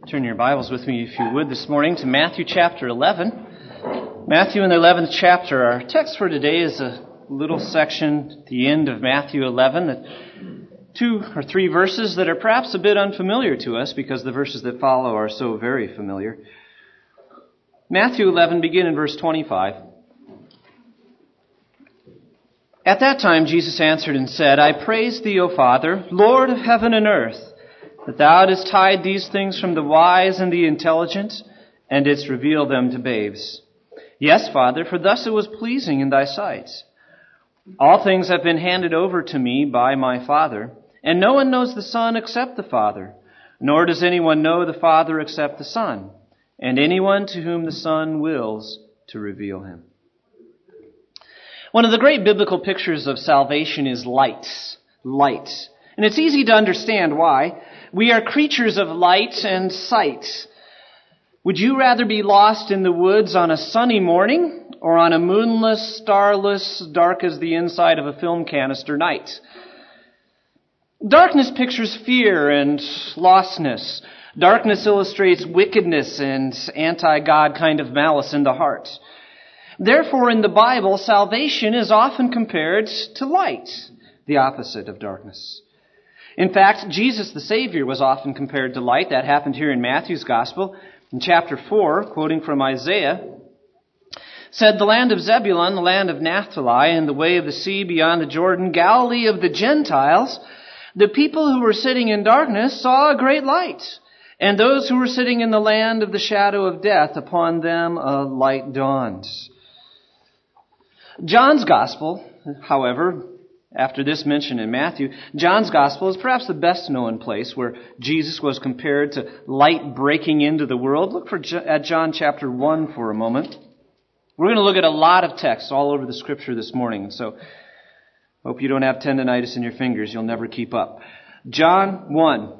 Turn your Bibles with me, if you would, this morning to Matthew chapter 11. Matthew in the 11th chapter. Our text for today is a little section at the end of Matthew 11, 2 or 3 verses that are perhaps a bit unfamiliar to us because the verses that follow are so very familiar. Matthew 11, begin in verse 25. At that time Jesus answered and said, I praise thee, O Father, Lord of heaven and earth, that thou didst hide these things from the wise and the intelligent, and didst reveal them to babes. Yes, Father, for thus it was pleasing in thy sight. All things have been handed over to me by my Father, and no one knows the Son except the Father, nor does anyone know the Father except the Son, and anyone to whom the Son wills to reveal him. One of the great biblical pictures of salvation is light. Light. And it's easy to understand why. We are creatures of light and sight. Would you rather be lost in the woods on a sunny morning or on a moonless, starless, dark as the inside of a film canister night? Darkness pictures fear and lostness. Darkness illustrates wickedness and anti-God kind of malice in the heart. Therefore, in the Bible, salvation is often compared to light, the opposite of darkness. In fact, Jesus the Savior was often compared to light. That happened here in Matthew's Gospel. In chapter 4, quoting from Isaiah, said, the land of Zebulun, the land of Naphtali, and the way of the sea beyond the Jordan, Galilee of the Gentiles, the people who were sitting in darkness saw a great light. And those who were sitting in the land of the shadow of death, upon them a light dawned. John's Gospel, however, after this mention in Matthew, John's Gospel is perhaps the best known place where Jesus was compared to light breaking into the world. Look at John chapter 1 for a moment. We're going to look at a lot of texts all over the Scripture this morning, so hope you don't have tendonitis in your fingers. You'll never keep up. John 1.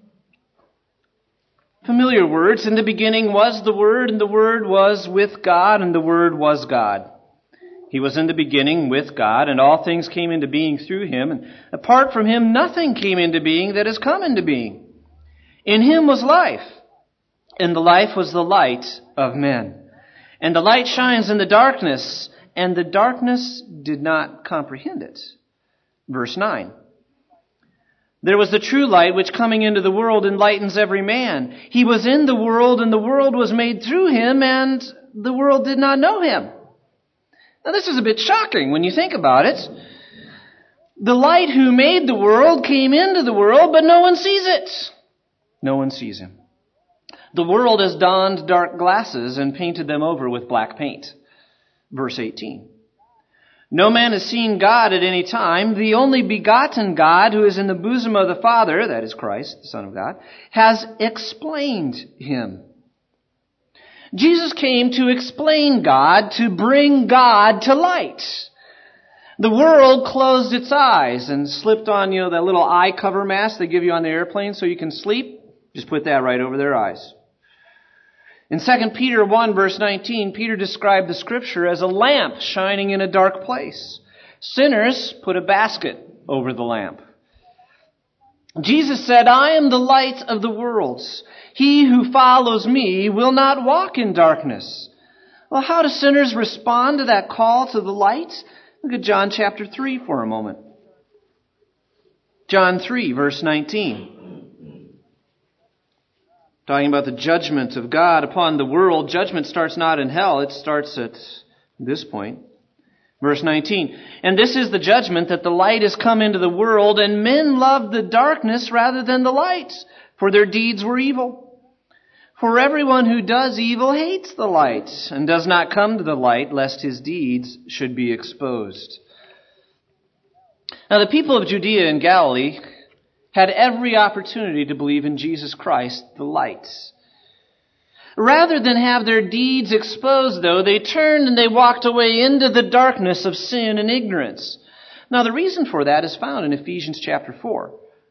Familiar words. In the beginning was the Word, and the Word was with God, and the Word was God. He was in the beginning with God, and all things came into being through him, and apart from him nothing came into being that has come into being. In him was life, and the life was the light of men. And the light shines in the darkness, and the darkness did not comprehend it. Verse 9. There was the true light which coming into the world enlightens every man. He was in the world, and the world was made through him, and the world did not know him. Now this is a bit shocking when you think about it. The light who made the world came into the world, but no one sees it. No one sees him. The world has donned dark glasses and painted them over with black paint. Verse 18. No man has seen God at any time. The only begotten God who is in the bosom of the Father, that is Christ, the Son of God, has explained him. Jesus came to explain God, to bring God to light. The world closed its eyes and slipped on, that little eye cover mask they give you on the airplane so you can sleep. Just put that right over their eyes. In 2 Peter 1 verse 19, Peter described the Scripture as a lamp shining in a dark place. Sinners put a basket over the lamp. Jesus said, I am the light of the world. He who follows me will not walk in darkness. Well, how do sinners respond to that call to the light? Look at John chapter 3 for a moment. John 3 verse 19. Talking about the judgment of God upon the world. Judgment starts not in hell. It starts at this point. Verse 19, and this is the judgment, that the light is come into the world, and men loved the darkness rather than the light, for their deeds were evil. For everyone who does evil hates the light, and does not come to the light, lest his deeds should be exposed. Now the people of Judea and Galilee had every opportunity to believe in Jesus Christ, the light. Rather than have their deeds exposed, though, they turned and they walked away into the darkness of sin and ignorance. Now, the reason for that is found in Ephesians chapter 4.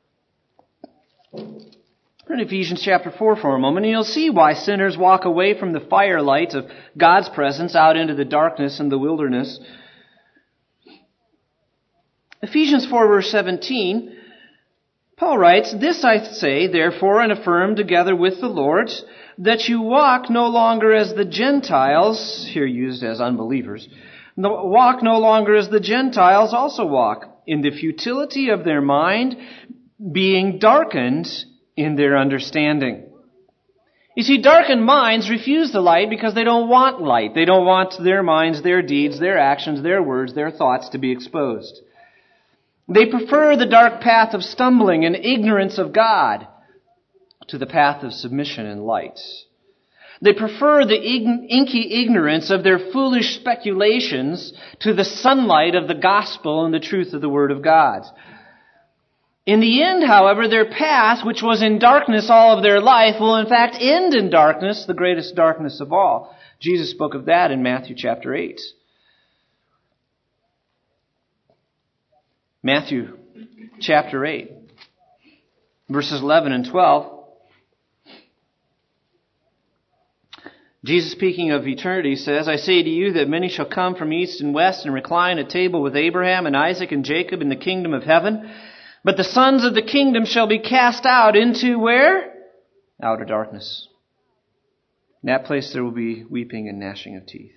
Turn to Ephesians chapter 4 for a moment, and you'll see why sinners walk away from the firelight of God's presence out into the darkness and the wilderness. Ephesians 4 verse 17, Paul writes, "This I say, therefore, and affirm together with the Lord, that you walk no longer as the Gentiles," here used as unbelievers, "walk no longer as the Gentiles also walk, in the futility of their mind, being darkened in their understanding." You see, darkened minds refuse the light because they don't want light. They don't want their minds, their deeds, their actions, their words, their thoughts to be exposed. They prefer the dark path of stumbling and ignorance of God to the path of submission and light. They prefer the inky ignorance of their foolish speculations to the sunlight of the gospel and the truth of the Word of God. In the end, however, their path, which was in darkness all of their life, will in fact end in darkness, the greatest darkness of all. Jesus spoke of that in Matthew chapter 8. Matthew chapter 8, verses 11 and 12. Jesus, speaking of eternity, says, "I say to you that many shall come from east and west and recline at table with Abraham and Isaac and Jacob in the kingdom of heaven. But the sons of the kingdom shall be cast out into" where? Outer darkness. In that place there will be weeping and gnashing of teeth.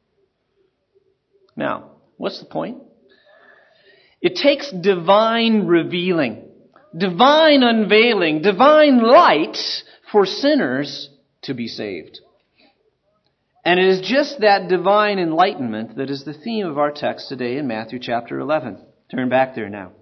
Now, what's the point? It takes divine revealing, divine unveiling, divine light for sinners to be saved. And it is just that divine enlightenment that is the theme of our text today in Matthew chapter 11. Turn back there now.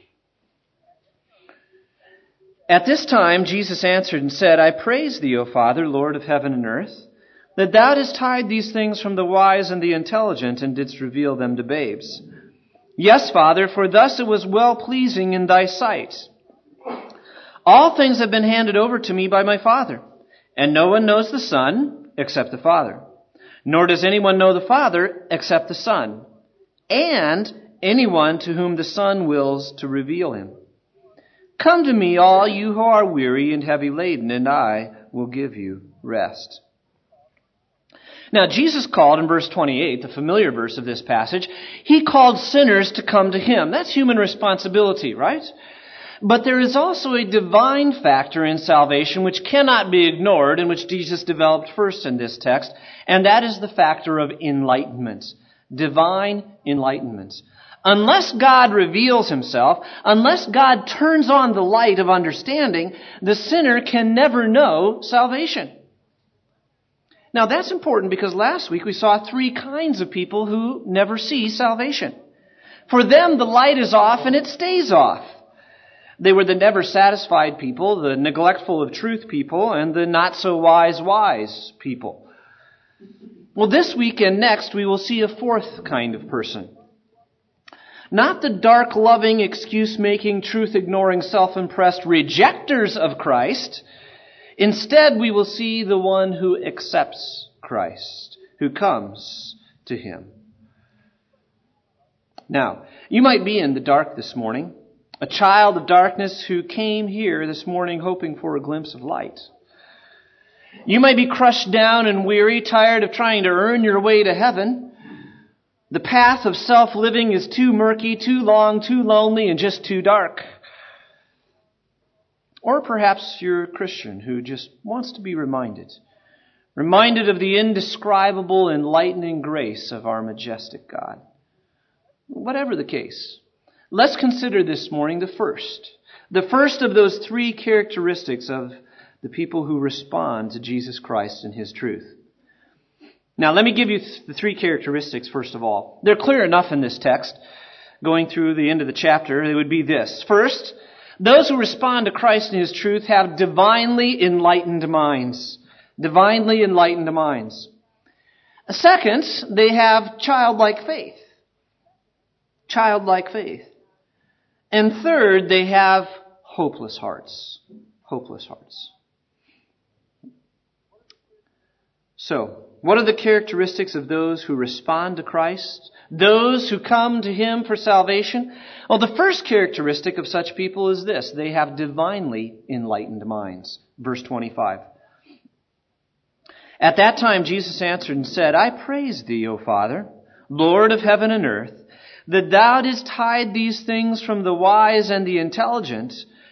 "At this time Jesus answered and said, I praise thee, O Father, Lord of heaven and earth, that thou didst hide these things from the wise and the intelligent, and didst reveal them to babes. Yes, Father, for thus it was well-pleasing in thy sight. All things have been handed over to me by my Father, and no one knows the Son except the Father. Nor does anyone know the Father except the Son, and anyone to whom the Son wills to reveal him. Come to me, all you who are weary and heavy laden, and I will give you rest." Now, Jesus called in verse 28, the familiar verse of this passage, he called sinners to come to him. That's human responsibility, right? But there is also a divine factor in salvation which cannot be ignored and which Jesus developed first in this text, and that is the factor of enlightenment, divine enlightenment. Unless God reveals himself, unless God turns on the light of understanding, the sinner can never know salvation. Now that's important because last week we saw three kinds of people who never see salvation. For them, the light is off and it stays off. They were the never satisfied people, the neglectful of truth people, and the not so wise people. Well, this week and next we will see a fourth kind of person. Not the dark-loving, excuse-making, truth-ignoring, self-impressed rejectors of Christ. Instead, we will see the one who accepts Christ, who comes to him. Now, you might be in the dark this morning, a child of darkness who came here this morning hoping for a glimpse of light. You might be crushed down and weary, tired of trying to earn your way to heaven. The path of self-living is too murky, too long, too lonely, and just too dark. Or perhaps you're a Christian who just wants to be reminded of the indescribable, enlightening grace of our majestic God. Whatever the case, let's consider this morning the first of those three characteristics of the people who respond to Jesus Christ and his truth. Now, let me give you the three characteristics first of all. They're clear enough in this text. Going through the end of the chapter, it would be this. First, those who respond to Christ and his truth have divinely enlightened minds. Divinely enlightened minds. Second, they have childlike faith. Childlike faith. And third, they have hopeless hearts. Hopeless hearts. So, what are the characteristics of those who respond to Christ? Those who come to him for salvation? Well, the first characteristic of such people is this. They have divinely enlightened minds. Verse 25. At that time Jesus answered and said, I praise thee, O Father, Lord of heaven and earth, that thou didst hide these things from the wise and the intelligent,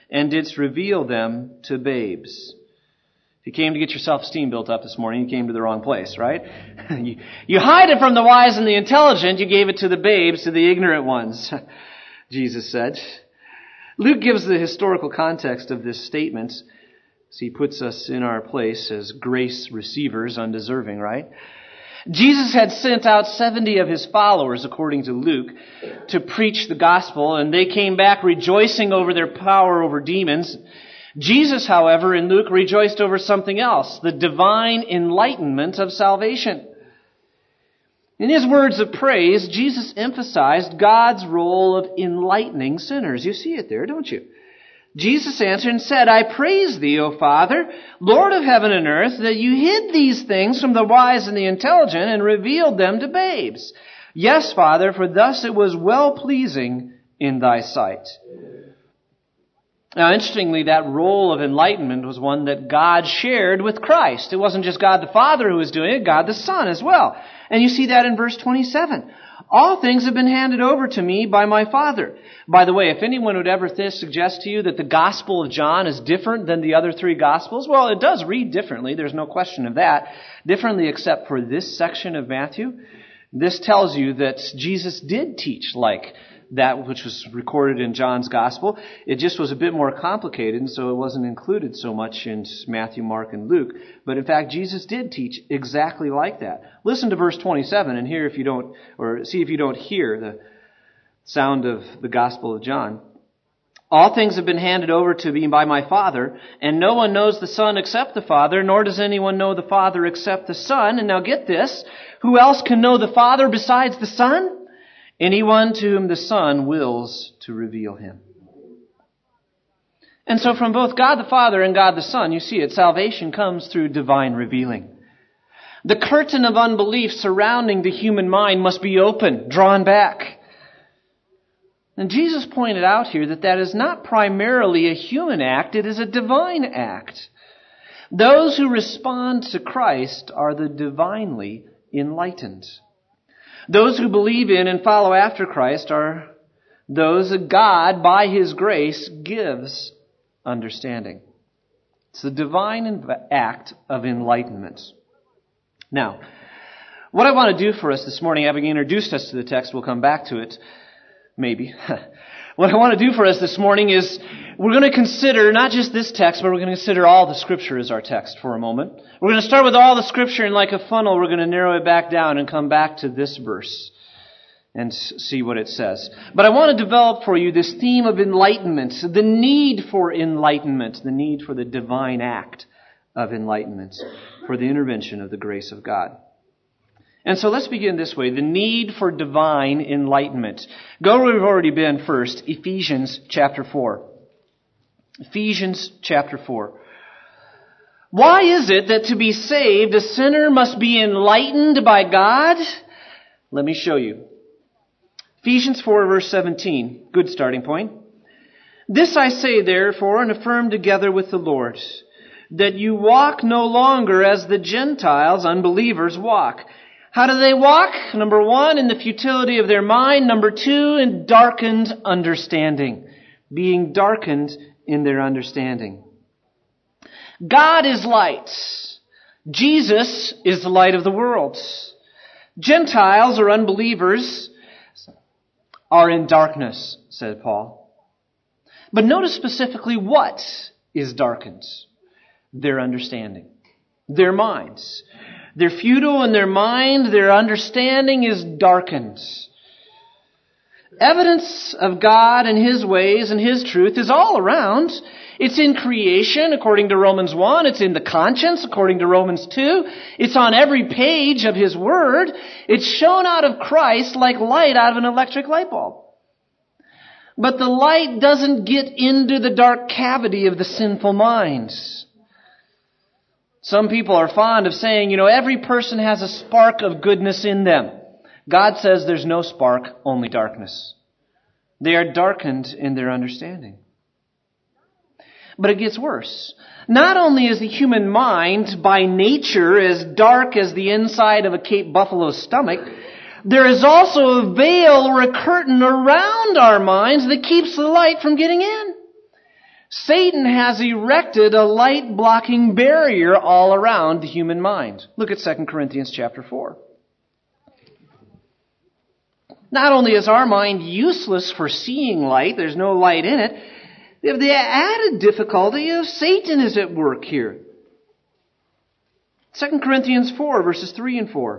and didst reveal them to babes. If you came to get your self-esteem built up this morning, you came to the wrong place, right? You hide it from the wise and the intelligent, you gave it to the babes, to the ignorant ones, Jesus said. Luke gives the historical context of this statement. So he puts us in our place as grace receivers, undeserving, right? Jesus had sent out 70 of his followers, according to Luke, to preach the gospel, and they came back rejoicing over their power over demons. Jesus, however, in Luke, rejoiced over something else, the divine enlightenment of salvation. In his words of praise, Jesus emphasized God's role of enlightening sinners. You see it there, don't you? Jesus answered and said, I praise thee, O Father, Lord of heaven and earth, that you hid these things from the wise and the intelligent and revealed them to babes. Yes, Father, for thus it was well-pleasing in thy sight. Now, interestingly, that role of enlightenment was one that God shared with Christ. It wasn't just God the Father who was doing it, God the Son as well. And you see that in verse 27. All things have been handed over to me by my Father. By the way, if anyone would ever suggest to you that the Gospel of John is different than the other three Gospels, well, it does read differently. There's no question of that. Differently except for this section of Matthew. This tells you that Jesus did teach like that which was recorded in John's Gospel. It just was a bit more complicated, and so it wasn't included so much in Matthew, Mark, and Luke. But in fact, Jesus did teach exactly like that. Listen to verse 27 and hear if you don't, or see if you don't hear the sound of the Gospel of John. All things have been handed over to me by my Father, and no one knows the Son except the Father, nor does anyone know the Father except the Son. And now get this, who else can know the Father besides the Son? Anyone to whom the Son wills to reveal him. And so from both God the Father and God the Son, you see it, salvation comes through divine revealing. The curtain of unbelief surrounding the human mind must be open, drawn back. And Jesus pointed out here that that is not primarily a human act, it is a divine act. Those who respond to Christ are the divinely enlightened. Those who believe in and follow after Christ are those that God, by His grace, gives understanding. It's the divine act of enlightenment. Now, what I want to do for us this morning, having introduced us to the text, we'll come back to it, maybe. What I want to do for us this morning is we're going to consider not just this text, but we're going to consider all the Scripture as our text for a moment. We're going to start with all the Scripture, and like a funnel, we're going to narrow it back down and come back to this verse and see what it says. But I want to develop for you this theme of enlightenment, the need for enlightenment, the need for the divine act of enlightenment, for the intervention of the grace of God. And so let's begin this way, the need for divine enlightenment. Go where we've already been first, Ephesians chapter 4. Ephesians chapter 4. Why is it that to be saved, a sinner must be enlightened by God? Let me show you. Ephesians 4 verse 17. Good starting point. This I say therefore and affirm together with the Lord, that you walk no longer as the Gentiles, unbelievers, walk. How do they walk? Number one, in the futility of their mind. Number two, in darkened understanding. Being darkened in their understanding. God is light. Jesus is the light of the world. Gentiles or unbelievers are in darkness, said Paul. But notice specifically what is darkened. Their understanding. Their minds. They're futile in their mind. Their understanding is darkened. Evidence of God and His ways and His truth is all around. It's in creation, according to Romans 1. It's in the conscience, according to Romans 2. It's on every page of His Word. It's shown out of Christ like light out of an electric light bulb. But the light doesn't get into the dark cavity of the sinful minds. Some people are fond of saying, every person has a spark of goodness in them. God says there's no spark, only darkness. They are darkened in their understanding. But it gets worse. Not only is the human mind by nature as dark as the inside of a Cape buffalo's stomach, there is also a veil or a curtain around our minds that keeps the light from getting in. Satan has erected a light-blocking barrier all around the human mind. Look at 2 Corinthians chapter 4. Not only is our mind useless for seeing light, there's no light in it, we have the added difficulty of Satan is at work here. 2 Corinthians 4, verses 3 and 4.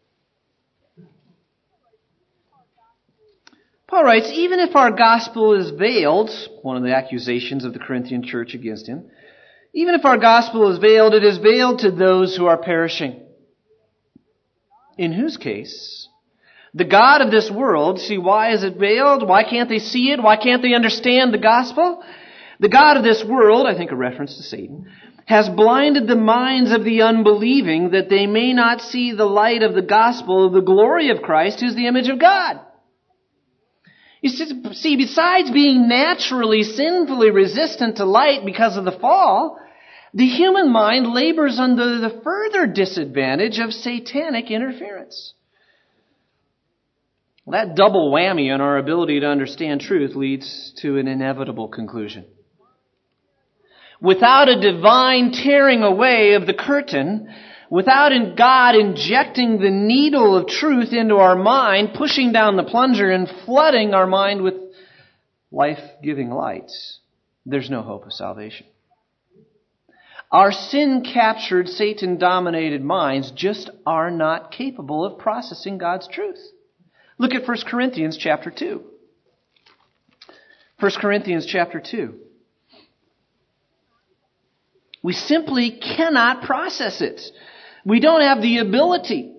Paul writes, even if our gospel is veiled, one of the accusations of the Corinthian church against him, even if our gospel is veiled, it is veiled to those who are perishing. In whose case, the God of this world, see, why is it veiled? Why can't they see it? Why can't they understand the gospel? The God of this world, I think a reference to Satan, has blinded the minds of the unbelieving that they may not see the light of the gospel of the glory of Christ, who is the image of God. You see, besides being naturally, sinfully resistant to light because of the fall, the human mind labors under the further disadvantage of satanic interference. That double whammy on our ability to understand truth leads to an inevitable conclusion. Without a divine tearing away of the curtain, without God injecting the needle of truth into our mind, pushing down the plunger and flooding our mind with life-giving lights, there's no hope of salvation. Our sin-captured, Satan-dominated minds just are not capable of processing God's truth. Look at 1 Corinthians chapter 2. 1 Corinthians chapter 2. We simply cannot process it. We don't have the ability.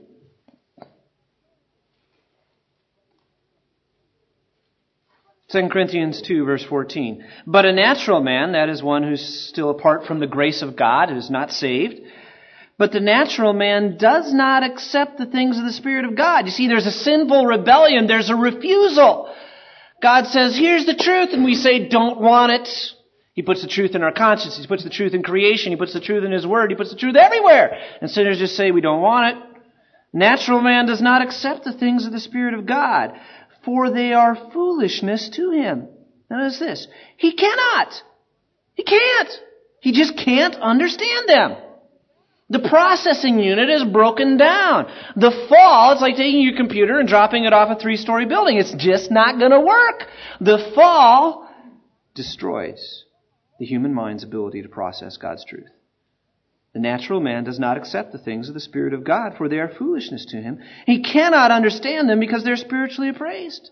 Second Corinthians 2, verse 14. But a natural man, that is one who's still apart from the grace of God, who's not saved. But the natural man does not accept the things of the Spirit of God. You see, there's a sinful rebellion. There's a refusal. God says, here's the truth, and we say, don't want it. He puts the truth in our conscience. He puts the truth in creation. He puts the truth in His Word. He puts the truth everywhere. And sinners just say, we don't want it. Natural man does not accept the things of the Spirit of God, for they are foolishness to him. Notice this. He cannot. He can't. He just can't understand them. The processing unit is broken down. The fall, it's like taking your computer and dropping it off a 3-story building. It's just not going to work. The fall destroys the human mind's ability to process God's truth. The natural man does not accept the things of the Spirit of God, for they are foolishness to him. He cannot understand them because they're spiritually appraised.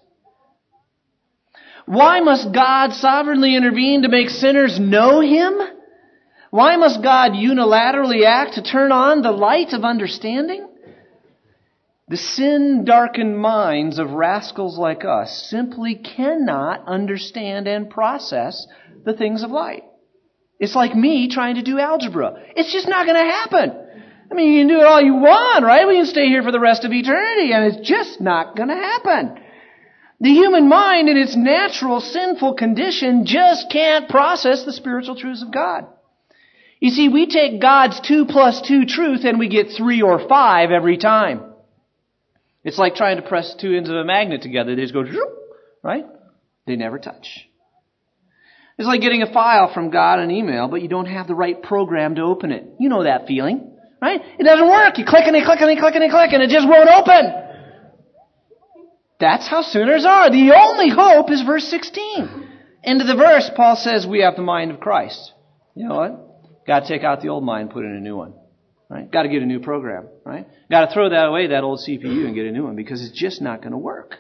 Why must God sovereignly intervene to make sinners know Him? Why must God unilaterally act to turn on the light of understanding? The sin-darkened minds of rascals like us simply cannot understand and process the things of light. It's like me trying to do algebra. It's just not going to happen. I mean, you can do it all you want, right? We can stay here for the rest of eternity, and it's just not going to happen. The human mind in its natural sinful condition just can't process the spiritual truths of God. You see, we take God's 2 plus 2 truth and we get 3 or 5 every time. It's like trying to press 2 ends of a magnet together. They just go, right? They never touch. It's like getting a file from God, an email, but you don't have the right program to open it. You know that feeling, right? It doesn't work. You click and you click and you click and you click and it just won't open. That's how sinners are. The only hope is verse 16. End of the verse, Paul says we have the mind of Christ. You know what? Got to take out the old mind and put in a new one. Right? Got to get a new program. Right? Got to throw that away, that old CPU, and get a new one because it's just not going to work.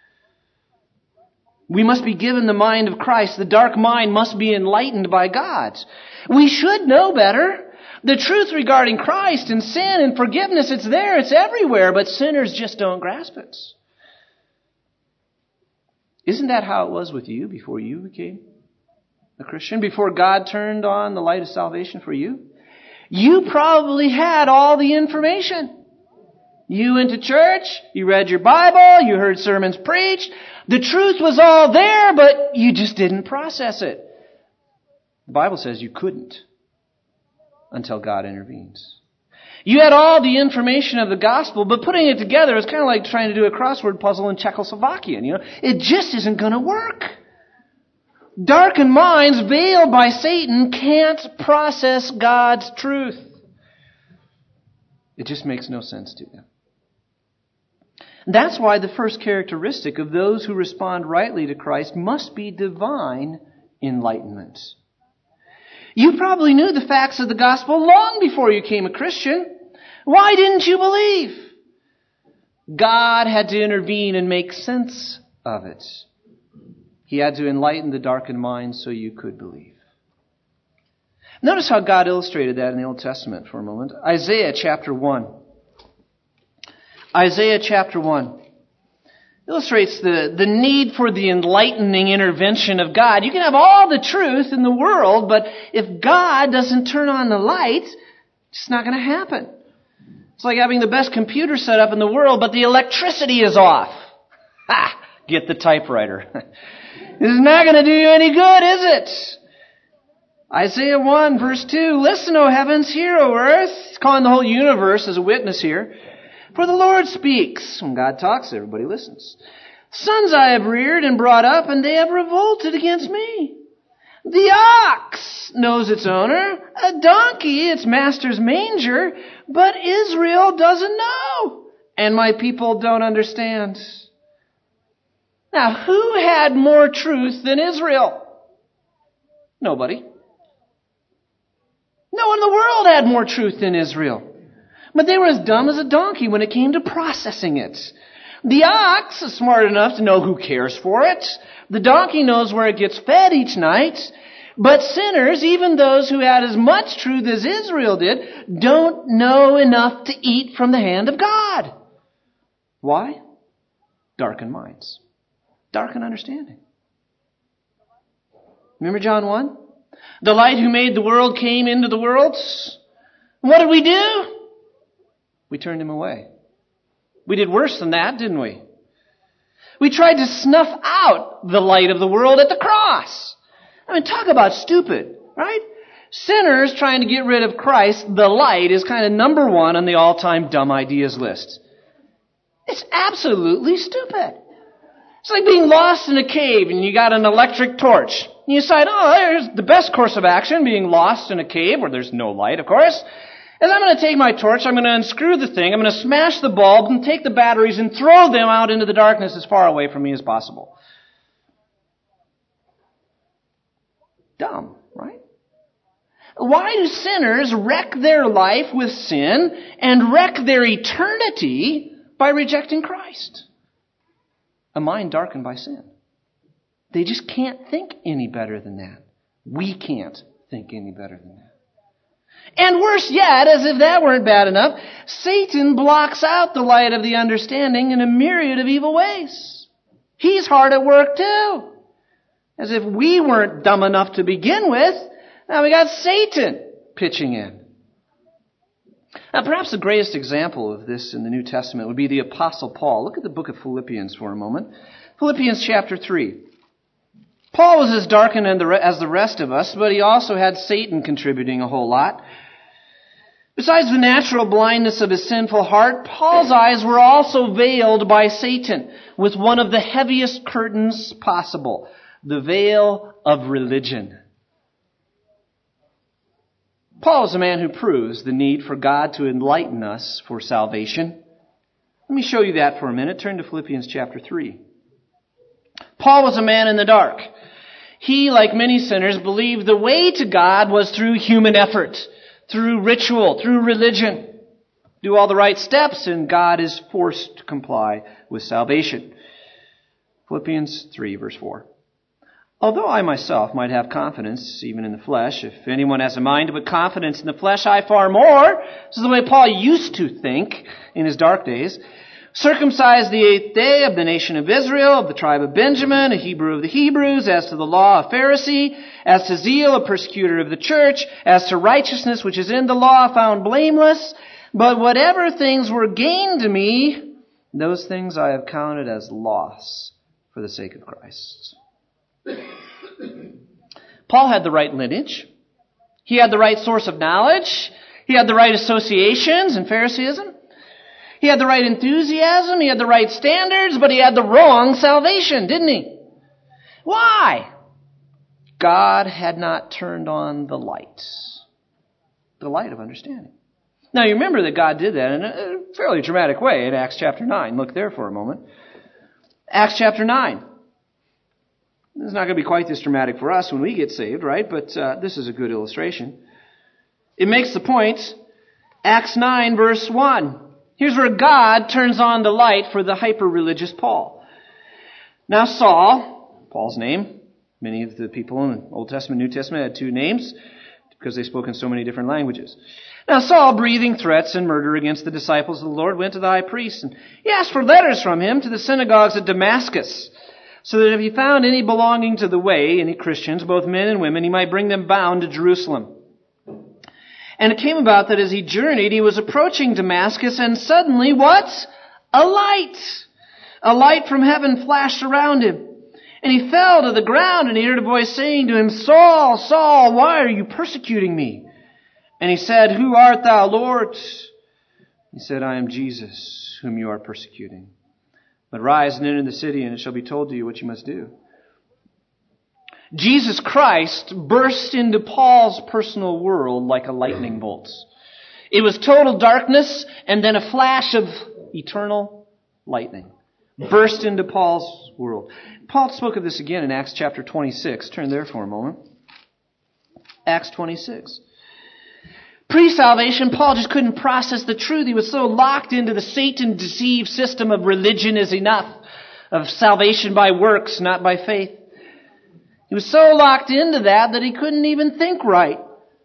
We must be given the mind of Christ. The dark mind must be enlightened by God. We should know better. The truth regarding Christ and sin and forgiveness, it's there, it's everywhere, but sinners just don't grasp it. Isn't that how it was with you before you became a Christian? Before God turned on the light of salvation for you? You probably had all the information. You went to church, you read your Bible, you heard sermons preached. The truth was all there, but you just didn't process it. The Bible says you couldn't until God intervenes. You had all the information of the gospel, but putting it together is kind of like trying to do a crossword puzzle in Czechoslovakian. You know, it just isn't going to work. Darkened minds veiled by Satan can't process God's truth. It just makes no sense to them. That's why the first characteristic of those who respond rightly to Christ must be divine enlightenment. You probably knew the facts of the gospel long before you became a Christian. Why didn't you believe? God had to intervene and make sense of it. He had to enlighten the darkened mind so you could believe. Notice how God illustrated that in the Old Testament for a moment. Isaiah chapter 1. Isaiah chapter 1 illustrates the need for the enlightening intervention of God. You can have all the truth in the world, but if God doesn't turn on the light, it's not going to happen. It's like having the best computer set up in the world, but the electricity is off. Ha! Get the typewriter. It's not going to do you any good, is it? Isaiah 1 verse 2, listen, O heavens, hear, O earth. He's calling the whole universe as a witness here. For the Lord speaks. When God talks, everybody listens. Sons I have reared and brought up, and they have revolted against me. The ox knows its owner, a donkey its master's manger, but Israel doesn't know, and my people don't understand. Now, who had more truth than Israel? Nobody. No one in the world had more truth than Israel. But they were as dumb as a donkey when it came to processing it. The ox is smart enough to know who cares for it. The donkey knows where it gets fed each night. But sinners, even those who had as much truth as Israel did, don't know enough to eat from the hand of God. Why? Darkened minds. Darkened understanding. Remember John 1? The light who made the world came into the world. What did we do? We turned him away. We did worse than that, didn't we? We tried to snuff out the light of the world at the cross. I mean, talk about stupid, right? Sinners trying to get rid of Christ, the light, is kind of number one on the all-time dumb ideas list. It's absolutely stupid. It's like being lost in a cave and you got an electric torch. You decide, there's the best course of action, being lost in a cave where there's no light, of course. And I'm going to take my torch, I'm going to unscrew the thing, I'm going to smash the bulb and take the batteries and throw them out into the darkness as far away from me as possible. Dumb, right? Why do sinners wreck their life with sin and wreck their eternity by rejecting Christ? A mind darkened by sin. They just can't think any better than that. We can't think any better than that. And worse yet, as if that weren't bad enough, Satan blocks out the light of the understanding in a myriad of evil ways. He's hard at work too. As if we weren't dumb enough to begin with, now we got Satan pitching in. Now perhaps the greatest example of this in the New Testament would be the Apostle Paul. Look at the book of Philippians for a moment. Philippians chapter 3. Paul was as darkened as the rest of us, but he also had Satan contributing a whole lot. Besides the natural blindness of his sinful heart, Paul's eyes were also veiled by Satan with one of the heaviest curtains possible, the veil of religion. Paul is a man who proves the need for God to enlighten us for salvation. Let me show you that for a minute. Turn to Philippians chapter 3. Paul was a man in the dark. He, like many sinners, believed the way to God was through human effort, through ritual, through religion. Do all the right steps and God is forced to comply with salvation. Philippians 3 verse 4. Although I myself might have confidence, even in the flesh, if anyone has a mind to put confidence in the flesh, I far more. This is the way Paul used to think in his dark days. Circumcised the 8th day, of the nation of Israel, of the tribe of Benjamin, a Hebrew of the Hebrews, as to the law, a Pharisee, as to zeal, a persecutor of the church, as to righteousness which is in the law, found blameless. But whatever things were gained to me, those things I have counted as loss for the sake of Christ. Paul had the right lineage. He had the right source of knowledge. He had the right associations in Phariseeism. He had the right enthusiasm. He had the right standards, but he had the wrong salvation, didn't he? Why? God had not turned on the light of understanding. Now, you remember that God did that in a fairly dramatic way in Acts chapter 9. Look there for a moment. Acts chapter 9. It's not going to be quite this dramatic for us when we get saved, right? But this is a good illustration. It makes the point. Acts 9, verse 1. Here's where God turns on the light for the hyper-religious Paul. Now Saul, Paul's name, many of the people in the Old Testament and New Testament had two names because they spoke in so many different languages. Now Saul, breathing threats and murder against the disciples of the Lord, went to the high priest, and he asked for letters from him to the synagogues at Damascus, so that if he found any belonging to the way, any Christians, both men and women, he might bring them bound to Jerusalem. And it came about that as he journeyed, he was approaching Damascus, and suddenly, what? A light! A light from heaven flashed around him. And he fell to the ground, and he heard a voice saying to him, Saul, Saul, why are you persecuting me? And he said, Who art thou, Lord? He said, I am Jesus, whom you are persecuting. But rise and enter the city, and it shall be told to you what you must do. Jesus Christ burst into Paul's personal world like a lightning bolt. It was total darkness, and then a flash of eternal lightning. Burst into Paul's world. Paul spoke of this again in Acts chapter 26. Turn there for a moment. Acts 26. Pre-salvation, Paul just couldn't process the truth. He was so locked into the Satan-deceived system of religion is enough, of salvation by works, not by faith. He was so locked into that he couldn't even think right.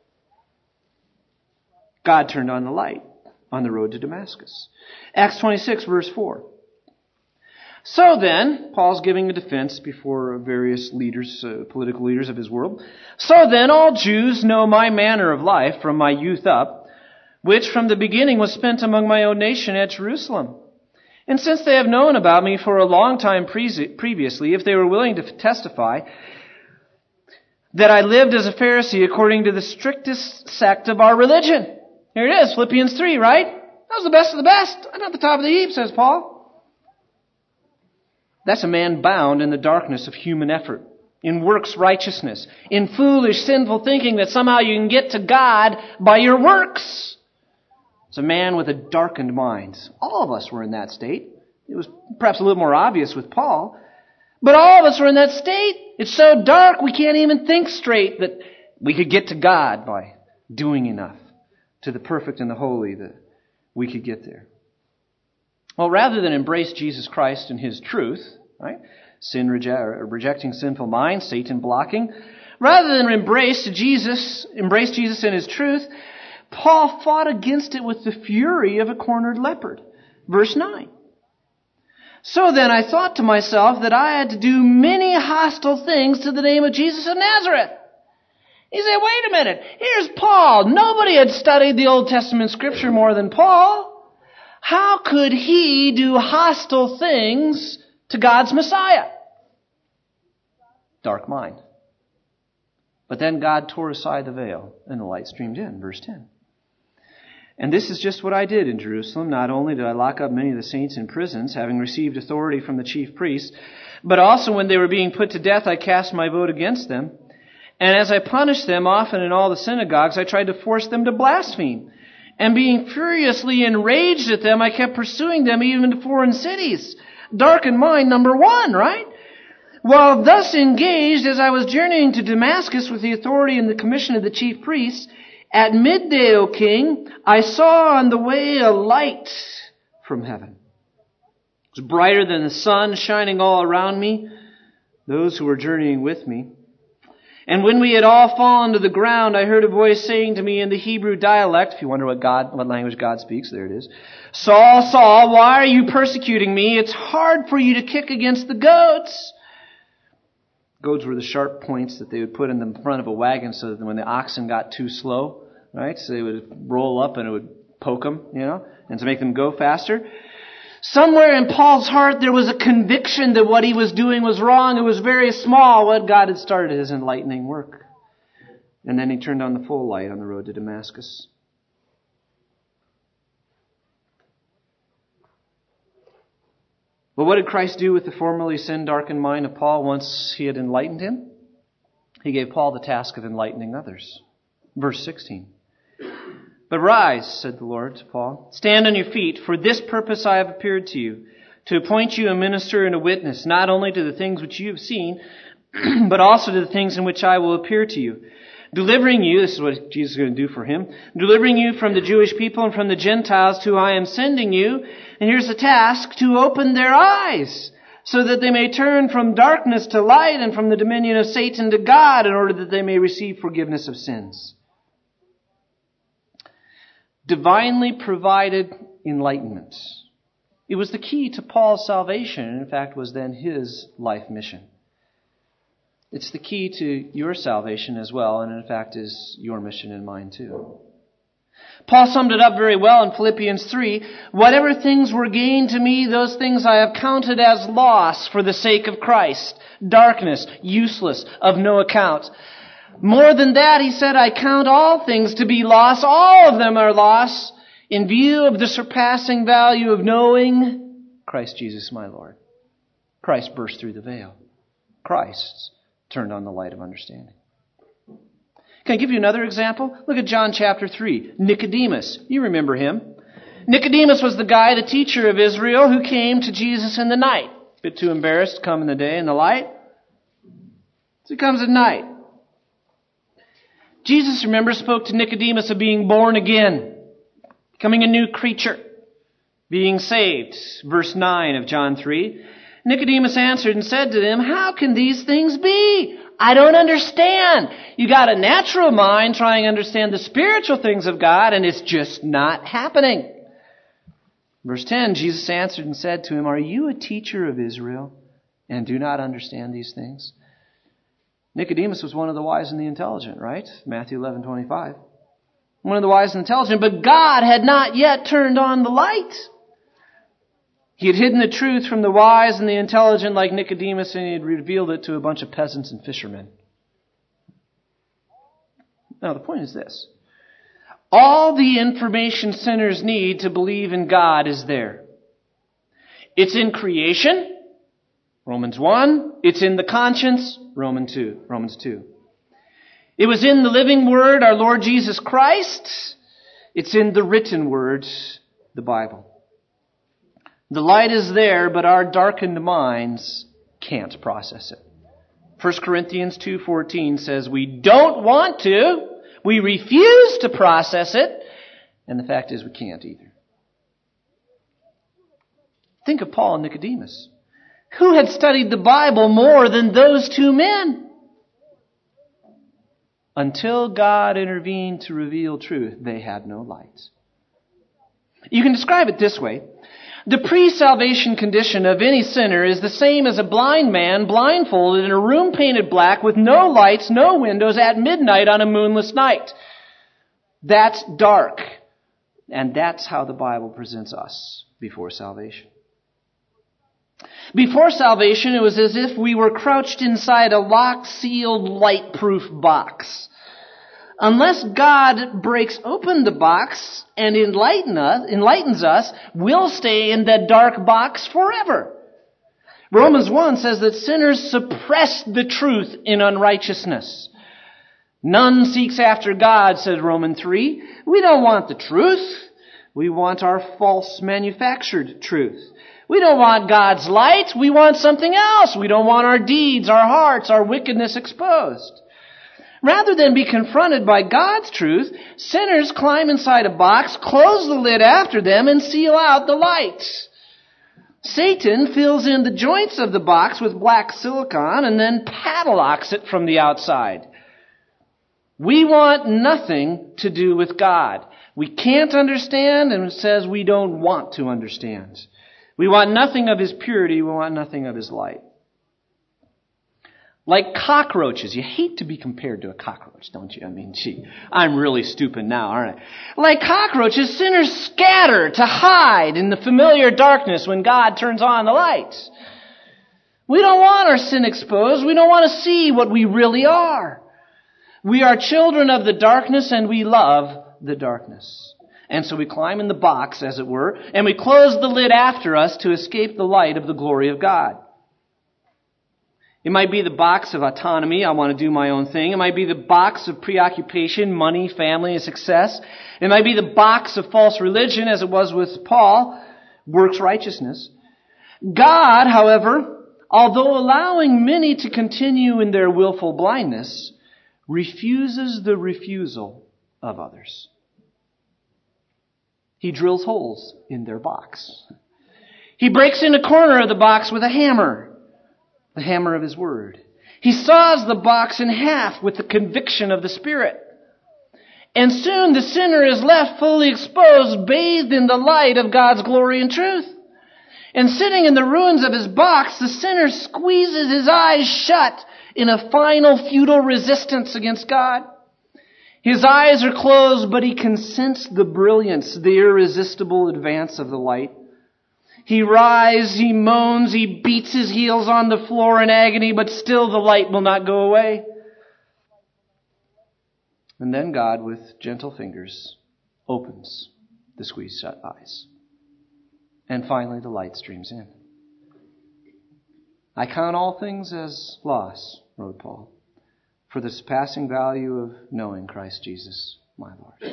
God turned on the light on the road to Damascus. Acts 26, verse 4. So then, Paul's giving a defense before various leaders, political leaders of his world. So then, all Jews know my manner of life from my youth up, which from the beginning was spent among my own nation at Jerusalem. And since they have known about me for a long time previously, if they were willing to testify that I lived as a Pharisee according to the strictest sect of our religion. Here it is, Philippians 3, right? That was the best of the best. I'm at the top of the heap, says Paul. That's a man bound in the darkness of human effort, in works righteousness, in foolish, sinful thinking that somehow you can get to God by your works. It's a man with a darkened mind. All of us were in that state. It was perhaps a little more obvious with Paul. But all of us were in that state. It's so dark we can't even think straight that we could get to God by doing enough, to the perfect and the holy that we could get there. Well, rather than embrace Jesus Christ and His truth, right? Rejecting sinful minds, Satan blocking. Rather than embrace Jesus and His truth, Paul fought against it with the fury of a cornered leopard. Verse 9. So then I thought to myself that I had to do many hostile things to the name of Jesus of Nazareth. You say, wait a minute, here's Paul. Nobody had studied the Old Testament Scripture more than Paul. How could he do hostile things to God's Messiah? Dark mind. But then God tore aside the veil and the light streamed in. Verse 10. And this is just what I did in Jerusalem. Not only did I lock up many of the saints in prisons, having received authority from the chief priests, but also when they were being put to death, I cast my vote against them. And as I punished them often in all the synagogues, I tried to force them to blaspheme. And being furiously enraged at them, I kept pursuing them even to foreign cities. Darkened mind, number one, right? While thus engaged, as I was journeying to Damascus with the authority and the commission of the chief priests, at midday, O king, I saw on the way a light from heaven. It was brighter than the sun, shining all around me, those who were journeying with me. And when we had all fallen to the ground, I heard a voice saying to me in the Hebrew dialect, if you wonder what language God speaks, there it is. Saul, Saul, why are you persecuting me? It's hard for you to kick against the goads. Goads were the sharp points that they would put in the front of a wagon so that when the oxen got too slow, right, so they would roll up and it would poke them, and to make them go faster. Somewhere in Paul's heart there was a conviction that what he was doing was wrong. It was very small what God had started his enlightening work. And then he turned on the full light on the road to Damascus. But what did Christ do with the formerly sin-darkened mind of Paul once he had enlightened him? He gave Paul the task of enlightening others. Verse 16. But rise, said the Lord to Paul, stand on your feet, for this purpose I have appeared to you, to appoint you a minister and a witness, not only to the things which you have seen, but also to the things in which I will appear to you. Delivering you, this is what Jesus is going to do for him, delivering you from the Jewish people and from the Gentiles to whom I am sending you. And here's the task, to open their eyes, so that they may turn from darkness to light and from the dominion of Satan to God, in order that they may receive forgiveness of sins. Divinely provided enlightenment. It was the key to Paul's salvation, and in fact was then his life mission. It's the key to your salvation as well, and in fact is your mission and mine too. Paul summed it up very well in Philippians 3. Whatever things were gained to me, those things I have counted as loss for the sake of Christ. Darkness, useless, of no account. More than that, he said, I count all things to be loss. All of them are loss in view of the surpassing value of knowing Christ Jesus my Lord. Christ burst through the veil. Christ turned on the light of understanding. Can I give you another example? Look at John chapter 3. Nicodemus. You remember him. Nicodemus was the guy, the teacher of Israel, who came to Jesus in the night. A bit too embarrassed to come in the day in the light. So he comes at night. Jesus, remember, spoke to Nicodemus of being born again, becoming a new creature, being saved. Verse 9 of John 3. Nicodemus answered and said to them, how can these things be? I don't understand. You got a natural mind trying to understand the spiritual things of God, and it's just not happening. Verse 10, Jesus answered and said to him, are you a teacher of Israel and do not understand these things? Nicodemus was one of the wise and the intelligent, right? Matthew 11:25. One of the wise and intelligent, but God had not yet turned on the light. He had hidden the truth from the wise and the intelligent like Nicodemus, and he had revealed it to a bunch of peasants and fishermen. Now, the point is this. All the information sinners need to believe in God is there. It's in creation, Romans 1. It's in the conscience, Romans 2. It was in the living Word, our Lord Jesus Christ. It's in the written Word, the Bible. The light is there, but our darkened minds can't process it. 1 Corinthians 2:14 says we don't want to, we refuse to process it, and the fact is we can't either. Think of Paul and Nicodemus. Who had studied the Bible more than those two men? Until God intervened to reveal truth, they had no light. You can describe it this way. The pre-salvation condition of any sinner is the same as a blind man blindfolded in a room painted black with no lights, no windows at midnight on a moonless night. That's dark. And that's how the Bible presents us before salvation. Before salvation, it was as if we were crouched inside a locked, sealed, light-proof box. Unless God breaks open the box and enlightens us, we'll stay in that dark box forever. Romans 1 says that sinners suppress the truth in unrighteousness. None seeks after God, says Romans 3. We don't want the truth. We want our false manufactured truth. We don't want God's light. We want something else. We don't want our deeds, our hearts, our wickedness exposed. Rather than be confronted by God's truth, sinners climb inside a box, close the lid after them, and seal out the light. Satan fills in the joints of the box with black silicone and then padlocks it from the outside. We want nothing to do with God. We can't understand, and it says we don't want to understand. We want nothing of His purity. We want nothing of His light. Like cockroaches. You hate to be compared to a cockroach, don't you? I mean, gee, I'm really stupid now, aren't I? Like cockroaches, sinners scatter to hide in the familiar darkness when God turns on the lights. We don't want our sin exposed. We don't want to see what we really are. We are children of the darkness and we love the darkness. And so we climb in the box, as it were, and we close the lid after us to escape the light of the glory of God. It might be the box of autonomy, I want to do my own thing. It might be the box of preoccupation, money, family, and success. It might be the box of false religion, as it was with Paul, works righteousness. God, however, although allowing many to continue in their willful blindness, refuses the refusal of others. He drills holes in their box. He breaks in a corner of the box with a hammer. The hammer of His Word. He saws the box in half with the conviction of the Spirit. And soon the sinner is left fully exposed, bathed in the light of God's glory and truth. And sitting in the ruins of his box, the sinner squeezes his eyes shut in a final futile resistance against God. His eyes are closed, but he can sense the brilliance, the irresistible advance of the light. He writhes, he moans, he beats his heels on the floor in agony, but still the light will not go away. And then God, with gentle fingers, opens the squeezed shut eyes. And finally the light streams in. I count all things as loss, wrote Paul, for the surpassing value of knowing Christ Jesus, my Lord.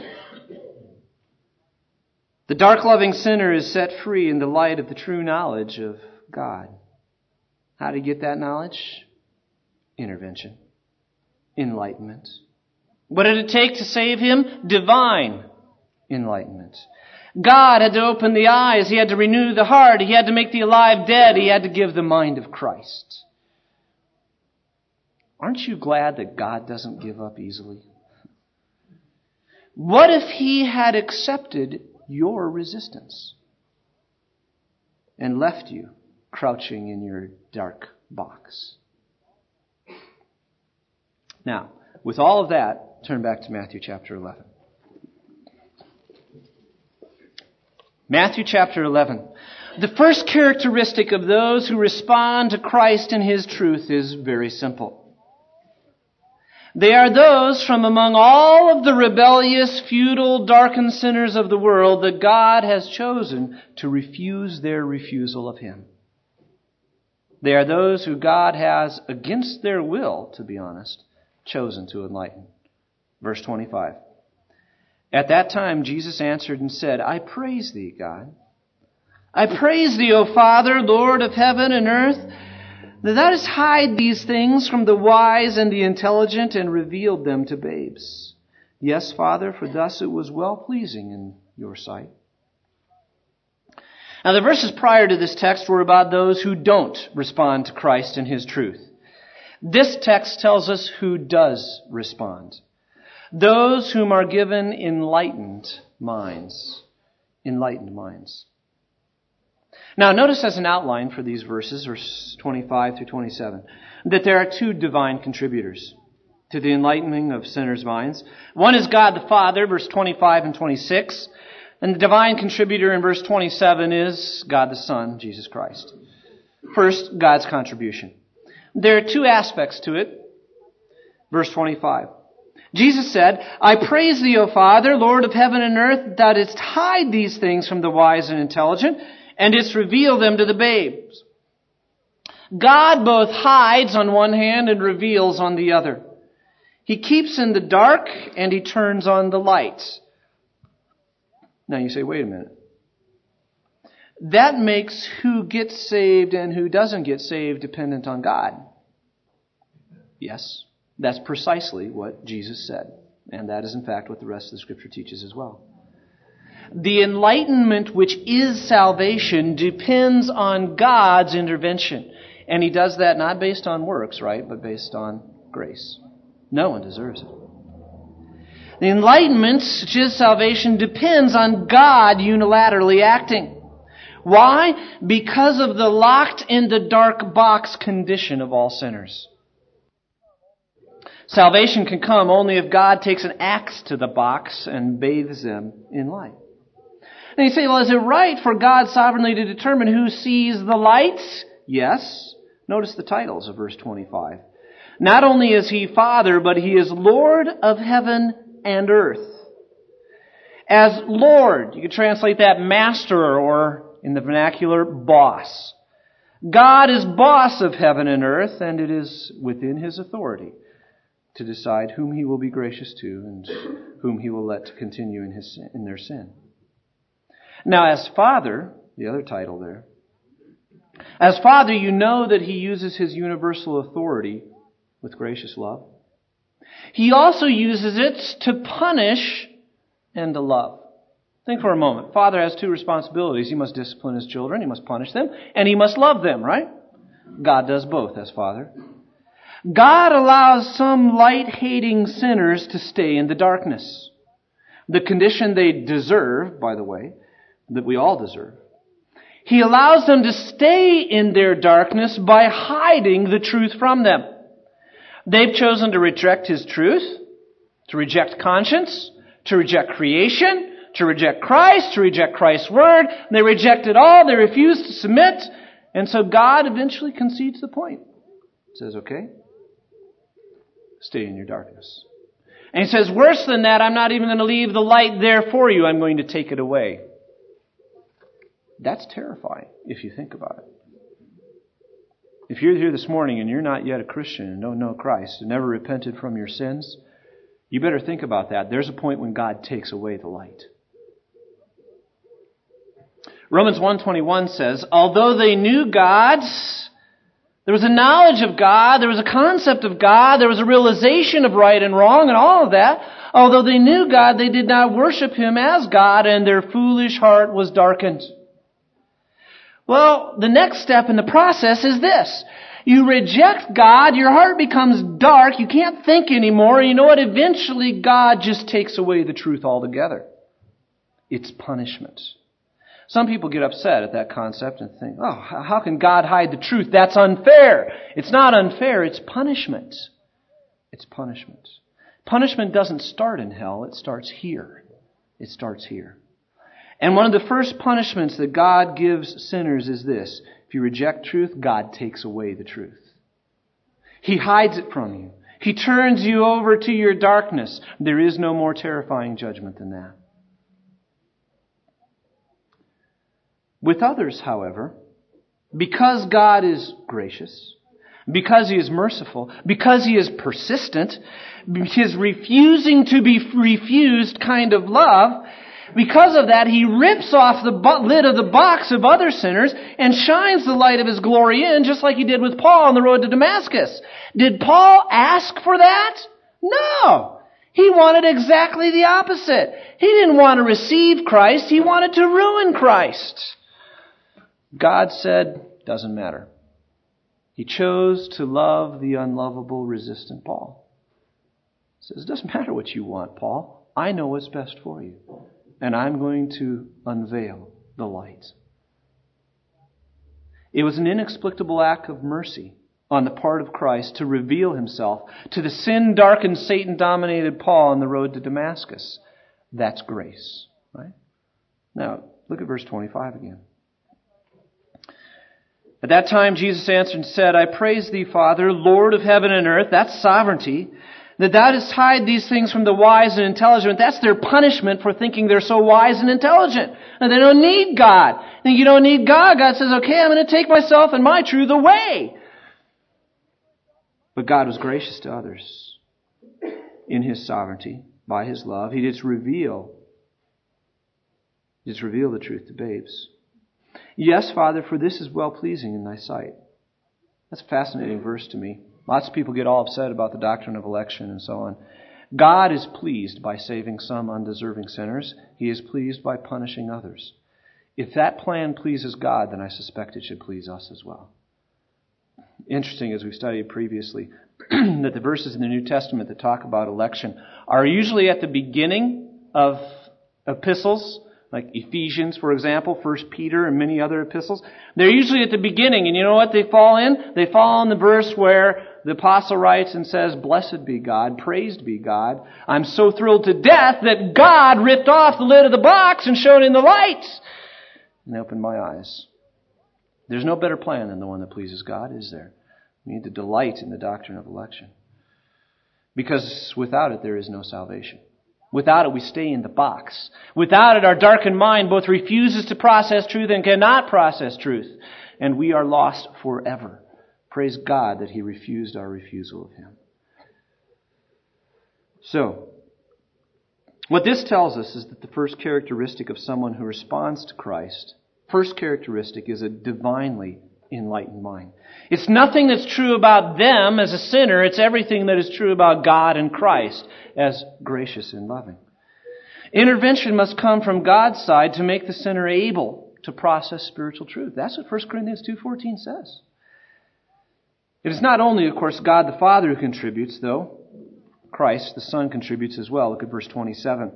The dark-loving sinner is set free in the light of the true knowledge of God. How to get that knowledge? Intervention. Enlightenment. What did it take to save him? Divine enlightenment. God had to open the eyes. He had to renew the heart. He had to make the alive dead. He had to give the mind of Christ. Aren't you glad that God doesn't give up easily? What if He had accepted your resistance and left you crouching in your dark box? Now, with all of that, turn back to Matthew chapter 11. Matthew chapter 11. The first characteristic of those who respond to Christ and His truth is very simple. They are those from among all of the rebellious, futile, darkened sinners of the world that God has chosen to refuse their refusal of Him. They are those who God has, against their will, to be honest, chosen to enlighten. Verse 25. At that time Jesus answered and said, I praise Thee, God. I praise Thee, O Father, Lord of heaven and earth, that Thou dost hide these things from the wise and the intelligent and revealed them to babes. Yes, Father, for thus it was well-pleasing in Your sight. Now, the verses prior to this text were about those who don't respond to Christ and His truth. This text tells us who does respond. Those whom are given enlightened minds. Enlightened minds. Now, notice as an outline for these verses, verses 25 through 27, that there are two divine contributors to the enlightening of sinners' minds. One is God the Father, verse 25 and 26, and the divine contributor in verse 27 is God the Son, Jesus Christ. First, God's contribution. There are two aspects to it. Verse 25. Jesus said, I praise Thee, O Father, Lord of heaven and earth, Thou didst hide these things from the wise and intelligent, and didst reveal them to the babes. God both hides on one hand and reveals on the other. He keeps in the dark and He turns on the light. Now you say, wait a minute. That makes who gets saved and who doesn't get saved dependent on God. Yes, that's precisely what Jesus said. And that is in fact what the rest of the Scripture teaches as well. The enlightenment which is salvation depends on God's intervention. And He does that not based on works, right, but based on grace. No one deserves it. The enlightenment, which is salvation, depends on God unilaterally acting. Why? Because of the locked in the dark box condition of all sinners. Salvation can come only if God takes an axe to the box and bathes them in light. And you say, well, is it right for God sovereignly to determine who sees the light? Yes. Notice the titles of verse 25. Not only is He Father, but He is Lord of heaven and earth. As Lord, you could translate that master, or in the vernacular, boss. God is boss of heaven and earth, and it is within His authority to decide whom He will be gracious to and whom He will let continue in their sin. Now, as Father, the other title there, as Father, you know that He uses His universal authority with gracious love. He also uses it to punish and to love. Think for a moment. Father has two responsibilities. He must discipline His children, He must punish them, and He must love them, right? God does both as Father. God allows some light-hating sinners to stay in the darkness. The condition they deserve, by the way, that we all deserve. He allows them to stay in their darkness by hiding the truth from them. They've chosen to reject His truth, to reject conscience, to reject creation, to reject Christ, to reject Christ's word. They reject it all. They refuse to submit. And so God eventually concedes the point. He says, okay, stay in your darkness. And He says, worse than that, I'm not even going to leave the light there for you. I'm going to take it away. That's terrifying if you think about it. If you're here this morning and you're not yet a Christian and don't know Christ and never repented from your sins, you better think about that. There's a point when God takes away the light. Romans 1:21 says, although they knew God, there was a knowledge of God, there was a concept of God, there was a realization of right and wrong and all of that. Although they knew God, they did not worship Him as God, and their foolish heart was darkened. Well, the next step in the process is this. You reject God, your heart becomes dark, you can't think anymore, and you know what? Eventually God just takes away the truth altogether. It's punishment. Some people get upset at that concept and think, oh, how can God hide the truth? That's unfair. It's not unfair, it's punishment. It's punishment. Punishment doesn't start in hell, it starts here. It starts here. And one of the first punishments that God gives sinners is this. If you reject truth, God takes away the truth. He hides it from you. He turns you over to your darkness. There is no more terrifying judgment than that. With others, however, because God is gracious, because He is merciful, because He is persistent, His refusing to be refused kind of love, because of that, He rips off the lid of the box of other sinners and shines the light of His glory in, just like He did with Paul on the road to Damascus. Did Paul ask for that? No. He wanted exactly the opposite. He didn't want to receive Christ. He wanted to ruin Christ. God said, doesn't matter. He chose to love the unlovable, resistant Paul. He says, it doesn't matter what you want, Paul. I know what's best for you. And I'm going to unveil the light. It was an inexplicable act of mercy on the part of Christ to reveal Himself to the sin-darkened, Satan-dominated Paul on the road to Damascus. That's grace, right? Now, look at verse 25 again. At that time, Jesus answered and said, I praise Thee, Father, Lord of heaven and earth. That's sovereignty. That Thou dost hide these things from the wise and intelligent. That's their punishment for thinking they're so wise and intelligent. And they don't need God. And you don't need God. God says, okay, I'm going to take myself and my truth away. But God was gracious to others in His sovereignty, by His love. He did reveal the truth to babes. Yes, Father, for this is well-pleasing in Thy sight. That's a fascinating verse to me. Lots of people get all upset about the doctrine of election and so on. God is pleased by saving some undeserving sinners. He is pleased by punishing others. If that plan pleases God, then I suspect it should please us as well. Interesting, as we've studied previously, that the verses in the New Testament that talk about election are usually at the beginning of epistles, like Ephesians, for example, 1 Peter, and many other epistles. They're usually at the beginning, and you know what they fall in? They fall in the verse where the apostle writes and says, blessed be God, praised be God. I'm so thrilled to death that God ripped off the lid of the box and showed in the light. And opened my eyes. There's no better plan than the one that pleases God, is there? We need to delight in the doctrine of election. Because without it, there is no salvation. Without it, we stay in the box. Without it, our darkened mind both refuses to process truth and cannot process truth. and we are lost forever. Praise God that He refused our refusal of Him. So, what this tells us is that the first characteristic of someone who responds to Christ, first characteristic is a divinely enlightened mind. It's nothing that's true about them as a sinner. It's everything that is true about God and Christ as gracious and loving. Intervention must come from God's side to make the sinner able to process spiritual truth. That's what 1 Corinthians 2:14 says. It is not only, of course, God the Father who contributes, though. Christ, the Son, contributes as well. Look at verse 27.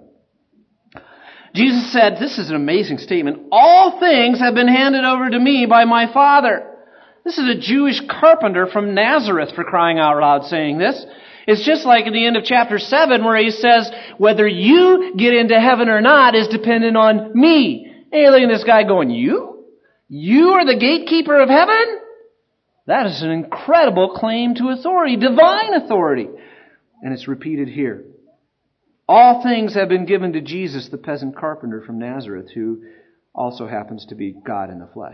Jesus said, this is an amazing statement, all things have been handed over to me by my Father. This is a Jewish carpenter from Nazareth, for crying out loud, saying this. It's just like at the end of chapter 7 where He says, whether you get into heaven or not is dependent on me. And you're looking at this guy going, you? You are the gatekeeper of heaven? That is an incredible claim to authority, divine authority. And it's repeated here. All things have been given to Jesus, the peasant carpenter from Nazareth, who also happens to be God in the flesh.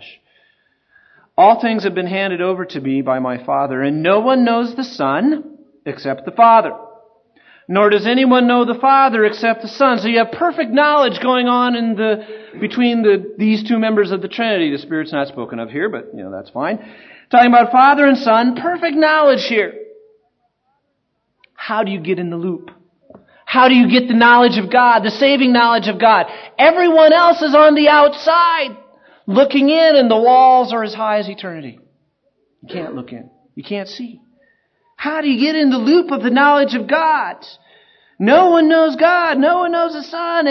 All things have been handed over to me by my Father, and no one knows the Son except the Father. Nor does anyone know the Father except the Son. So you have perfect knowledge going on between these two members of the Trinity. The Spirit's not spoken of here, but that's fine. Talking about Father and Son, perfect knowledge here. How do you get in the loop? How do you get the knowledge of God, the saving knowledge of God? Everyone else is on the outside, looking in, and the walls are as high as eternity. You can't look in. You can't see. How do you get in the loop of the knowledge of God? No one knows God. No one knows the Son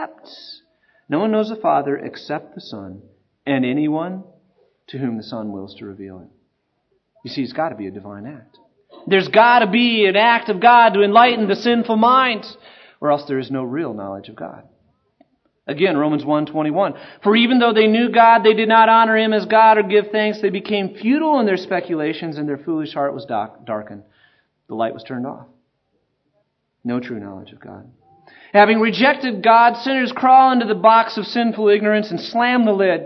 no one knows the Father except the Son, and anyone to whom the Son wills to reveal Him. You see, it's got to be a divine act. There's got to be an act of God to enlighten the sinful mind, or else there is no real knowledge of God. Again, Romans 1:21. For even though they knew God, they did not honor Him as God or give thanks. They became futile in their speculations, and their foolish heart was darkened. The light was turned off. No true knowledge of God. Having rejected God, sinners crawl into the box of sinful ignorance and slam the lid.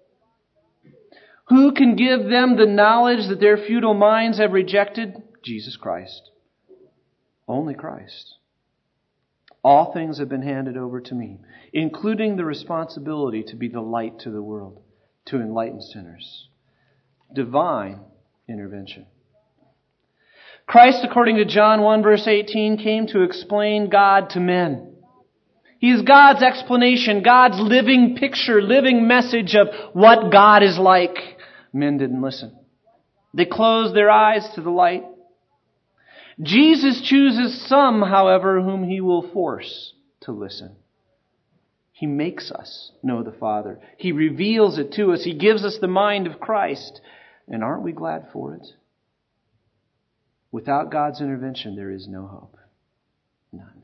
Who can give them the knowledge that their futile minds have rejected? Jesus Christ. Only Christ. All things have been handed over to me, including the responsibility to be the light to the world, to enlighten sinners. Divine intervention. Christ, according to John 1 verse 18, came to explain God to men. He is God's explanation, God's living picture, living message of what God is like. Men didn't listen. They closed their eyes to the light. Jesus chooses some, however, whom He will force to listen. He makes us know the Father. He reveals it to us. He gives us the mind of Christ. And aren't we glad for it? Without God's intervention, there is no hope. None.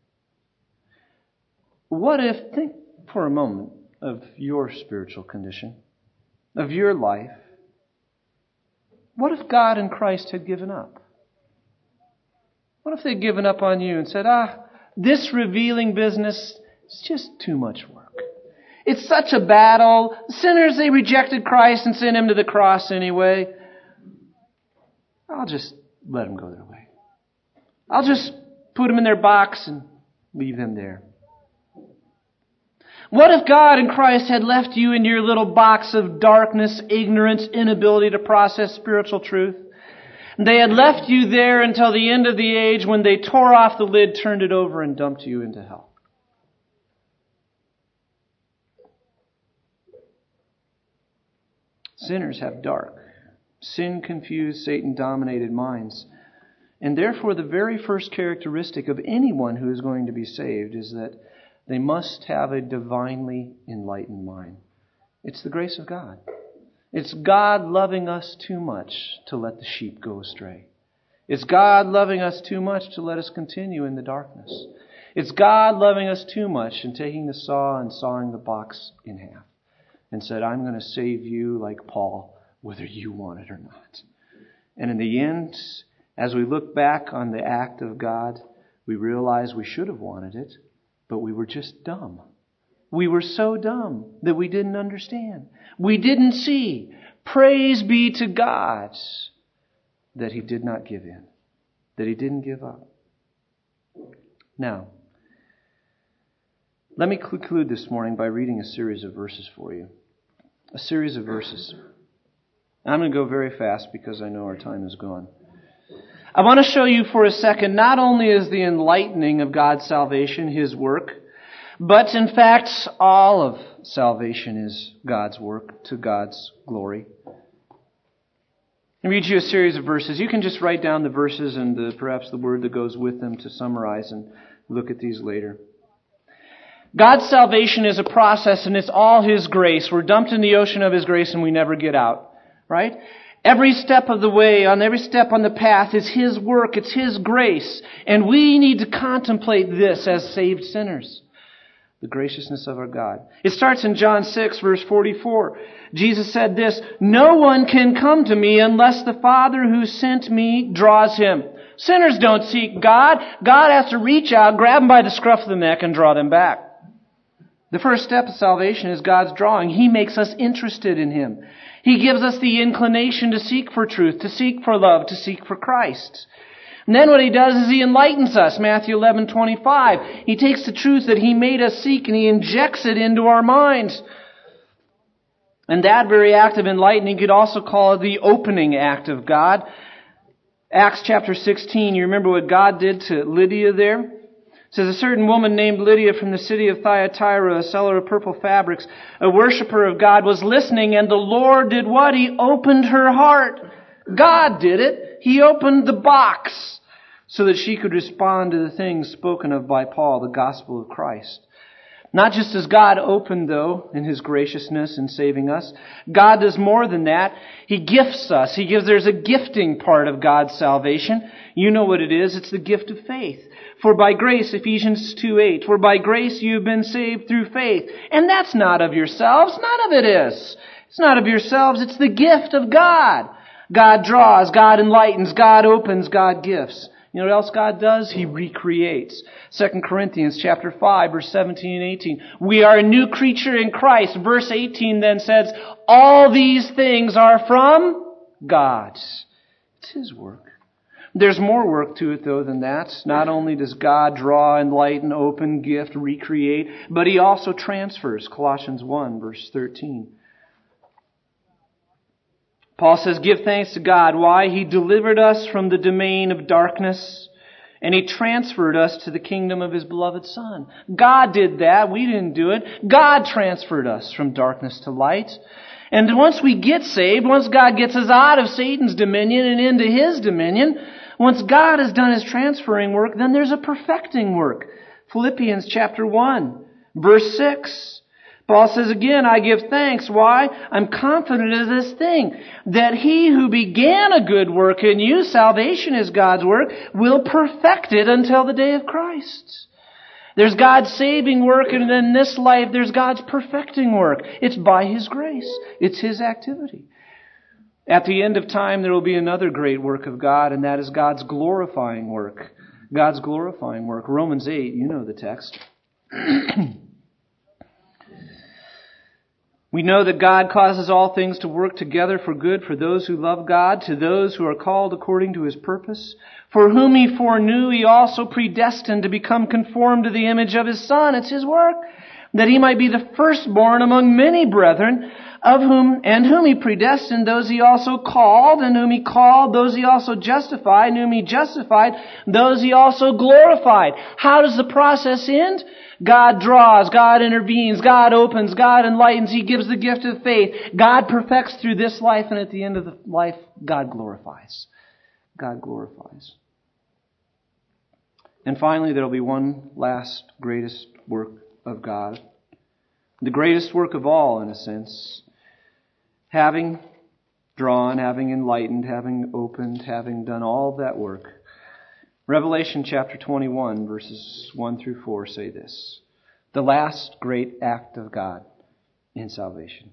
What if, think for a moment of your spiritual condition, of your life. What if God and Christ had given up? What if they'd given up on you and said, this revealing business is just too much work. It's such a battle. Sinners, they rejected Christ and sent Him to the cross anyway. I'll just let them go their way. I'll just put them in their box and leave them there. What if God and Christ had left you in your little box of darkness, ignorance, inability to process spiritual truth? They had left you there until the end of the age when they tore off the lid, turned it over, and dumped you into hell. Sinners have dark, sin-confused, Satan-dominated minds. And therefore, the very first characteristic of anyone who is going to be saved is that they must have a divinely enlightened mind. It's the grace of God. It's God loving us too much to let the sheep go astray. It's God loving us too much to let us continue in the darkness. It's God loving us too much and taking the saw and sawing the box in half and said, I'm going to save you like Paul, whether you want it or not. And in the end, as we look back on the act of God, we realize we should have wanted it, but we were just dumb. We were so dumb that we didn't understand. We didn't see. Praise be to God that he did not give in, that he didn't give up. Now, let me conclude this morning by reading a series of verses for you. A series of verses. I'm going to go very fast because I know our time is gone. I want to show you for a second, not only is the enlightening of God's salvation his work, but in fact, all of salvation is God's work to God's glory. I'll read you a series of verses. You can just write down the verses and perhaps the word that goes with them to summarize and look at these later. God's salvation is a process and it's all his grace. We're dumped in the ocean of his grace and we never get out. Right? Every step of the way, on every step on the path is his work. It's his grace. And we need to contemplate this as saved sinners. The graciousness of our God. It starts in John 6, verse 44. Jesus said this, "No one can come to me unless the Father who sent me draws him." Sinners don't seek God. God has to reach out, grab them by the scruff of the neck, and draw them back. The first step of salvation is God's drawing. He makes us interested in him. He gives us the inclination to seek for truth, to seek for love, to seek for Christ. And then what he does is he enlightens us. Matthew 11:25. He takes the truth that he made us seek and he injects it into our minds. And that very act of enlightening, you could also call it the opening act of God. Acts chapter 16, you remember what God did to Lydia there? It says, a certain woman named Lydia from the city of Thyatira, a seller of purple fabrics, a worshiper of God, was listening, and the Lord did what? He opened her heart. God did it. He opened the box so that she could respond to the things spoken of by Paul, the gospel of Christ. Not just as God opened, though, in his graciousness in saving us. God does more than that. He gifts us. There's a gifting part of God's salvation. You know what it is. It's the gift of faith. For by grace, Ephesians 2:8, for by grace you've been saved through faith. And that's not of yourselves. None of it is. It's not of yourselves. It's the gift of God. God draws, God enlightens, God opens, God gifts. You know what else God does? He recreates. 2 Corinthians chapter 5, verse 17 and 18. We are a new creature in Christ. Verse 18 then says, all these things are from God. It's his work. There's more work to it, though, than that. Not only does God draw, enlighten, open, gift, recreate, but he also transfers. Colossians 1, verse 13. Paul says, give thanks to God. Why? He delivered us from the domain of darkness, and he transferred us to the kingdom of his beloved Son. God did that. We didn't do it. God transferred us from darkness to light. And once we get saved, once God gets us out of Satan's dominion and into his dominion, once God has done his transferring work, then there's a perfecting work. Philippians chapter 1, verse 6. Paul says again, I give thanks. Why? I'm confident of this thing, that he who began a good work in you, salvation is God's work, will perfect it until the day of Christ. There's God's saving work, and in this life there's God's perfecting work. It's by his grace. It's his activity. At the end of time, there will be another great work of God, and that is God's glorifying work. God's glorifying work. Romans 8, you know the text. We know that God causes all things to work together for good for those who love God, to those who are called according to his purpose. For whom he foreknew, he also predestined to become conformed to the image of his Son. It's his work. That he might be the firstborn among many brethren, whom he predestined, those he also called, and whom he called, those he also justified, and whom he justified, those he also glorified. How does the process end? God draws, God intervenes, God opens, God enlightens, he gives the gift of faith. God perfects through this life, and at the end of the life, God glorifies. God glorifies. And finally, there will be one last greatest work of God. The greatest work of all, in a sense. Having drawn, having enlightened, having opened, having done all that work. Revelation chapter 21, verses 1 through 4 say this. The last great act of God in salvation.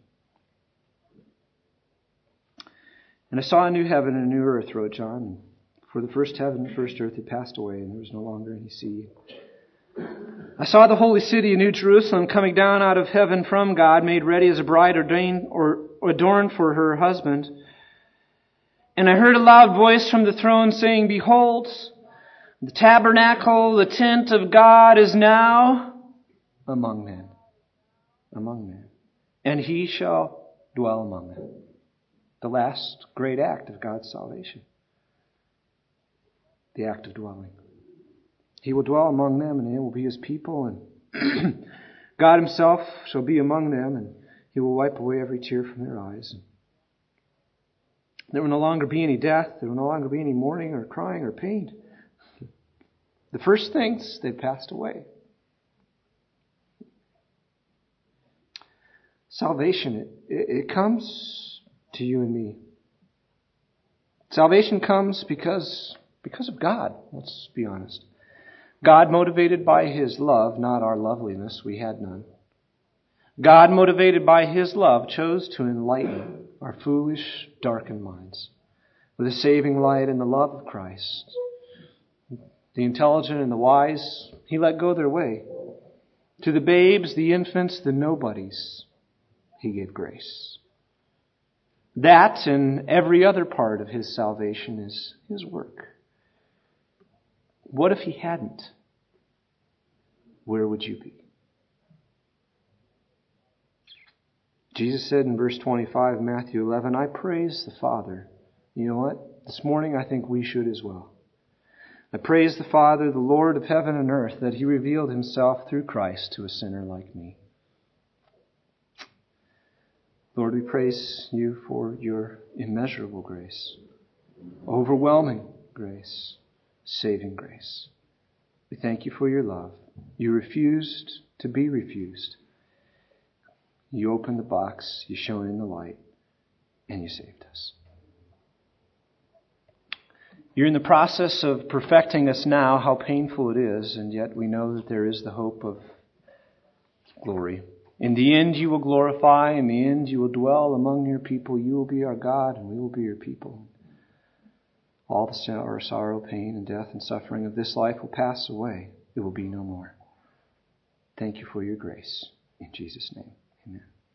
And I saw a new heaven and a new earth, wrote John. For the first heaven and the first earth had passed away, and there was no longer any sea. I saw the holy city, New Jerusalem, coming down out of heaven from God, made ready as a bride ordained or adorned for her husband. And I heard a loud voice from the throne saying, Behold, the tabernacle, the tent of God is now among men. Among men. And He shall dwell among them. The last great act of God's salvation. The act of dwelling. He will dwell among them, and they will be His people, and God Himself shall be among them, and He will wipe away every tear from their eyes. There will no longer be any death. There will no longer be any mourning or crying or pain. The first things, they've passed away. Salvation, it comes to you and me. Salvation comes because of God, let's be honest. God, motivated by His love, not our loveliness, we had none. God, motivated by His love, chose to enlighten our foolish, darkened minds with the saving light and the love of Christ. The intelligent and the wise, He let go their way. To the babes, the infants, the nobodies, He gave grace. That and every other part of His salvation is His work. What if He hadn't? Where would you be? Jesus said in verse 25, Matthew 11, I praise the Father. You know what? This morning I think we should as well. I praise the Father, the Lord of heaven and earth, that He revealed Himself through Christ to a sinner like me. Lord, we praise You for Your immeasurable grace, overwhelming grace, saving grace. We thank You for Your love. You refused to be refused. You opened the box, You shone in the light, and You saved us. You're in the process of perfecting us now, how painful it is, and yet we know that there is the hope of glory. In the end You will glorify, in the end You will dwell among Your people. You will be our God, and we will be Your people. All the sorrow, pain, and death and suffering of this life will pass away. It will be no more. Thank You for Your grace. In Jesus' name, amen.